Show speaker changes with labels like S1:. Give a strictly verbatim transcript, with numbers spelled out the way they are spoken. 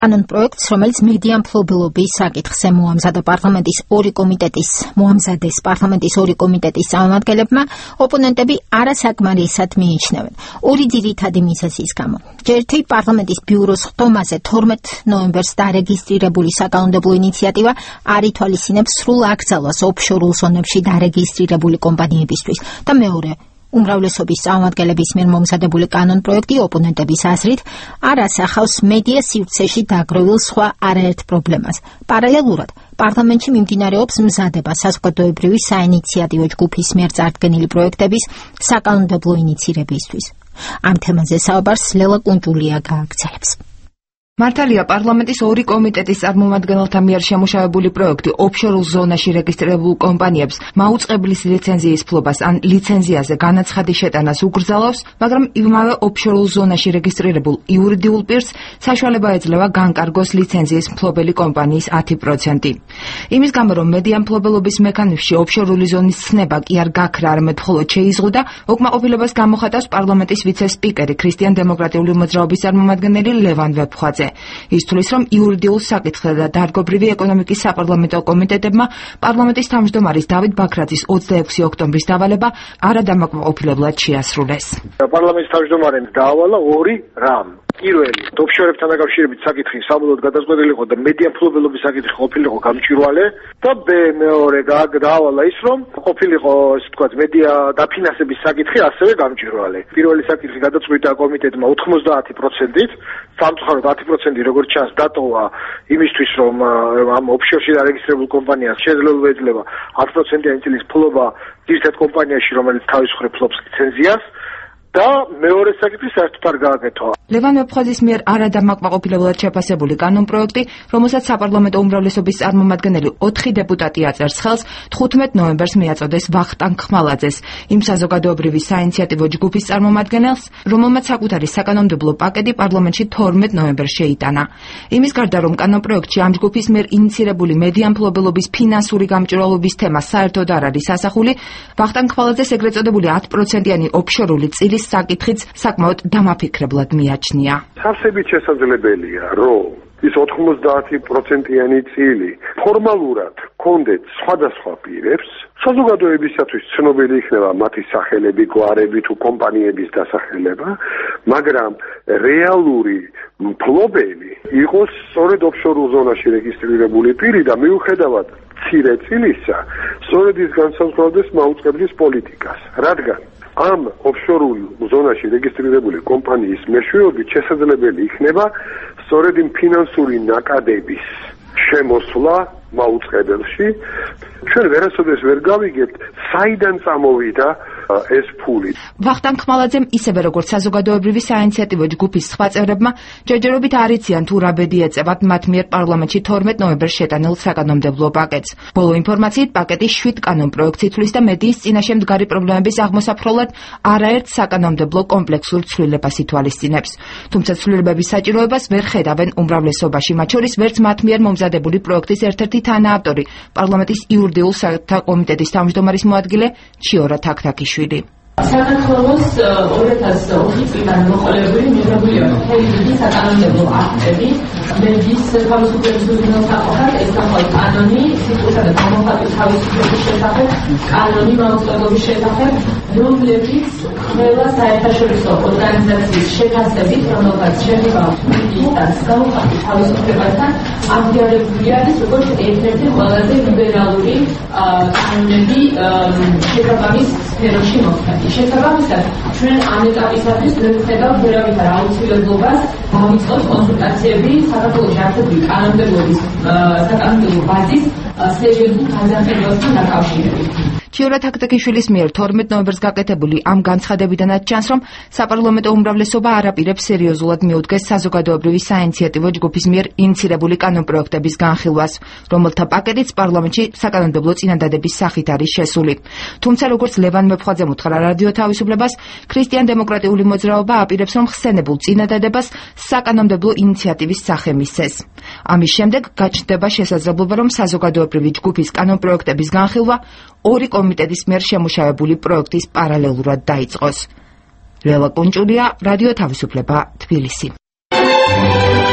S1: კანონ პროექტს, რომელიც მედია მფლობელობის საკითხზე მოამზადა პარლამენტის ორი კომიტეტის მოამზადეს პარლამენტის ორი კომიტეტის წარმომადგენლებმა, ოპონენტები არასაკმარისად მიიჩნევენ. ორი ძირითადი მიზეზის გამო. ჯერთი პარლამენტის ბიუროს ხდომაზე თორმეტ ნოემბერს დარეგისტრირებული საკანონმდებლო ინიციატივა არ ითვალისწინებს სრულ აკრძალვას ოფშორულ ზონებში დარეგისტრირებული კომპანიებისთვის და მეორე უმრავლესობის წარმომადგენლების მიერ მომზადებული კანონ პროექტი ოპონენტების აზრით არ ასახავს მედია სივრცეში დაგროვილ სხვა არაერთ პრობლემას. პარალელურად, პარლამენტში მიმდინარეობს მზადება საზოგადოებრივი საინიციატივო ჯგუფის მიერ წარდგენილი პროექტების საკანონმდებლო ინიცირებისთვის. ამ თემაზე საუბარს ლელა კუნჭულია გააგრძელებს.
S2: მართალია პარლამენტის ორი კომიტეტის წარმომადგენელთა მიერ შემუშავებული პროექტი ოფშორულ ზონაში რეგისტრირებულ კომპანიებს მაუწყებლის ლიცენზიის ფლობას ან ლიცენზიაზე განაცხადის შეტანას უგრძელავს, მაგრამ იმავე ოფშორულ ზონაში რეგისტრირებულ იურიდიულ პირს საშუალება ეძლევა განკარგოს ლიცენზიის მფლობელი კომპანიის ათი პროცენტი. იმის გამო, რომ მედია მფლობელობის მექანიზმში ოფშორული ზონის ცნება კი არ გაქრა, არამედ მხოლოდ შეიზღუდა, უკმაყოფილებას გამოხატავს პარლამენტის ვიცე-სპიკერი ქრისტიან დემოკრატიული მოძრაობის წარმომადგენელი ლევან ვეფხვაძე. ის თვლის, რომ იურიდიულ საკითხთა და დარგობრივი ეკონომიკის საპარლამენტო კომიტეტებმა პარლამენტის თავმჯდომარის დავით ბაქრაძის ოცდაექვსი ოქტომბრის დავალება არადამაკმაყოფილებლად შეასრულეს.
S3: პარლამენტის თავმჯდომარემ დაავალა ორი რამ. პირველი, ოფშორებთან დაკავშირებით საკითხი საბოლოოდ გადაწყვეტილი იყო და მედია მფლობელობის საკითხი ყოფილიყო გამჭვირვალე და ბ მეორე დაავალა ის, რომ ყოფილიყო, ასე ვთქვათ, მედია დაფინანსების საკითხი ასევე გამჭვირვალე. პირველი საკითხი გადაწყვიტა კომიტეტმა ოცდაათი პროცენტით, სამწუხაროდ ათი პროცენტი როგორც ჩანს დატოვა იმისთვის, რომ ამ ოფშორში დარეგისტრირებულ კომპანიას შეძლება ეძლევა ათი პროცენტიანი წილის ფლობა ძირითად კომპანიაში, რომელიც თავისუფლად ფლობს ლიცენზიას. და მეორე საკითხი საერთოდ არ გააკეთვა.
S2: ლევან ვეფხვაძის მიერ არადამაკმაყოფილებლად შეფასებული კანონ პროექტი, რომელსაც საპარლამენტო უმრავლესობის წარმომადგენელი ოთხი დეპუტატი აწერს ხელს, თხუთმეტ ნოემბერს მიაწოდეს ვახტანგ ხმალაძეს, იმ საზოგადოებრივი საინიციატივო ჯგუფის წარმომადგენელს, რომელმაც საკუთარი საკანონმდებლო პაკეტი პარლამენტში თორმეტ ნოემბერს შეიტანა. იმის გარდა, რომ კანონ პროექტში ამ ჯგუფის მიერ ინიცირებული მედია მფლობელობის ფინანსური გამჭვირვალობის თემა საერთოდ არ არის ასახული, ვახტანგ ხმალაძეს ეგრეთ წოდებული ათი პროცენტიანი ოფშორული წილის საკითხიც საკმაოდ დამაფიქრებლად მიაჩნია.
S4: სავსებით შესაძლებელია, რომ ის ოცდაათი პროცენტიანი წილი ფორმალურად კონდეთ სხვადასხვა პირებს, საზოგადოებისათვის ცნობილი იქნება მათი სახელები, გვარები თუ კომპანიების დასახელება, მაგრამ რეალური მფლობელი იყოს სწორედ ოფშორულ ზონაში რეგისტრირებული პირი და მიუხედავად მცირე წილისა, სწორედ ის განსაზღვრავდეს მაუწყებლის პოლიტიკას, რადგან ამ ოფშორულ ზონაში რეგისტრირებული კომპანიის მეშვეობით შესაძლებელი იქნება სწორედ იმ ფინანსური ნაკადების შემოსვლა მაუწყებელში. ჩვენ ვერასოდეს ვერ გავიგებთ, საიდან წამოვიდა ეს ფული.
S2: ვახტანგ ხმალაძემ ისევე როგორც საზოგადოებრივი საინიციატივო ჯგუფის სხვა წევრებმა ჯერჯერობით არ იციან თუ რა ბედი ეწევათ მათ მიერ პარლამენტში თორმეტ ნოემბერს შეტანილ საკანონმდებლო პაკეტს. ბოლო ინფორმაციით პაკეტი შვიდ კანონ პროექტს ითვლის და მედიის წინაშე მდგარი პრობლემების აღმოსაფრთხებლად არაერთ საკანონმდებლო კომპლექსურ ცვლილებას ითვალისწინებს. თუმცა ცვლილებების საჭიროებას ვერ ხედავენ უმრავლესობაში, მათ შორის ვერც მათ მიერ მომზადებული პროექტის ერთ-ერთი თანაავტორი, პარლამენტის იურიდიულ საკითხთა კომიტეტის თავმჯდომარის მოადგილე ჩიორა თაქთაქიშვილი.
S5: საქართველოს ორი ათას ოთხი წლიდან მოყოლებული მიღებულია მთელი დიდი საკანონმდებლო აქტები, მედიის თავისუფლების უზრუნველყოფის საყოფად, ეს გახლავთ კანონი, სიტყვისა და გამოხატვის თავისუფლების შესახებ, კანონი მაუწყებლობის შესახებ, რომლებიც ყველა საერთაშორისო ორგანიზაციის შეფასებით, რომელსაც შეეხება მედიის გამოხატვის თავისუფლებასთან, აღიარებულია ის როგორც ერთ-ერთი ყველაზე ლიბერალური კანონები შესაბამის სფეროში მოხდა. შესაბამისად, ჩვენ ამ ეტაპისათვის ვერ ვხედავთ ვერავითარ აუცილებლობას დავიწყოთ კონსულტაციები საქართველოს არსებული კანონმდებლობის საკანონმდებლო ბაზის სერიოზულ გაზაფხულებასთან დაკავშირებით.
S2: ჩიორა თაქთაქიშვილის მიერ თორმეტ ნოემბერს გაკეთებული ამ განცხადებიდანაც ჩანს, რომ საპარლამენტო უმრავლესობა არ აპირებს სერიოზულად მიუდგეს საზოგადოებრივი საინიციატივო ჯგუფის მიერ ინიცირებული კანონპროექტების განხილვას, რომელთა პაკეტიც პარლამენტში საკანონმდებლო წინადადების სახით არის შესული. თუმცა, როგორც ლევან ვეფხვაძემ უთხრა რადიო თავისუფლებას, ქრისტიან დემოკრატიული მოძრაობა აპირებს, რომ ხსენებულ წინადადებას საკანონმდებლო ინიციატივის სახე მისცეს. ამის შემდეგ გაჩნდება შესაძლებლობა, რომ საზოგადოებრივი ჯგუფის კანონპროექტების განხილვა ორი კომიტეტის მიერ შემუშავებული პროექტის პარალელურად დაიწყოს. ლელა კუნჭულია, რადიო თავისუფლება, თბილისი.